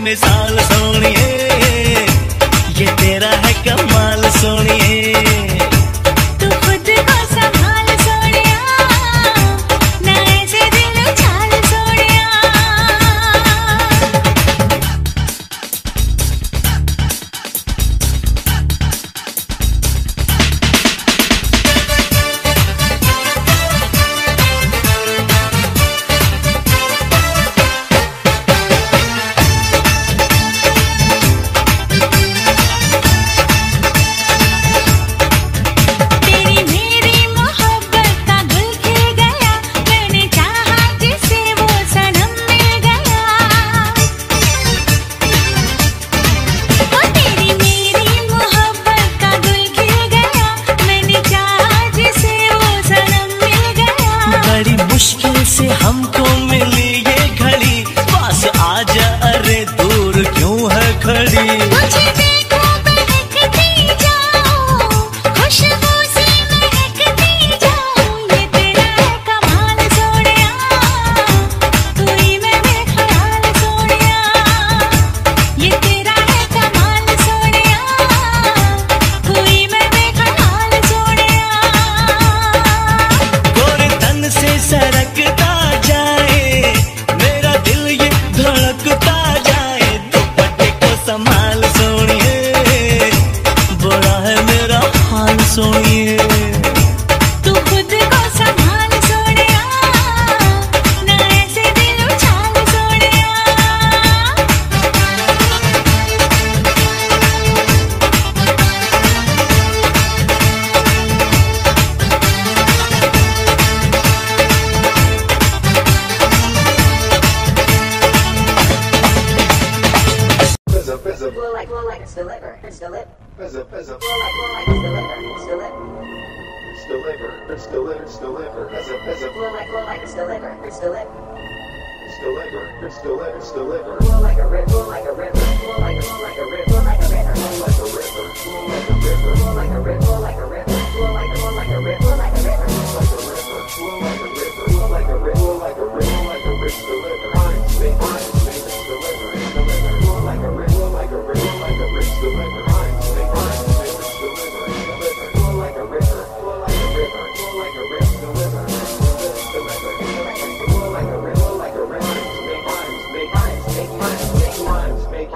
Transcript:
मिसाल सोनिए, ये तेरा है कमाल सोनिए। तू खुद को संभाल सोनिया, ना ऐसे दिल उछाल सोनिया। मुश्किल से हमको मिली ये घड़ी, पास आजा अरे दूर क्यों है खड़ी। मुझे देखो बहकती जाओ, खुशबू से महकती जाओ, ये तेरा है कमाल सोनिया, तू ही मैं बेख्याल सोनिया। ये तेरा है कमाल सोनिया, तू ही मैं बेख्याल सोनिया। गोरे तन से सरकता जाए मेरा दिल, ये धड़कता जाए, दुपट्टे को संभाल सोनिए, बड़ा है मेरा हाल सोनिए। तू खुद को संभाल सोनिया, ना ऐसे दिल उछाल Sonia. Blow like it's delivered. It's delivered. Blow like it's delivered. It's delivered. It's delivered. It's delivered. It's delivered. Blow like it's delivered. It's delivered. It's delivered. It's delivered. It's delivered. Blow like a rip.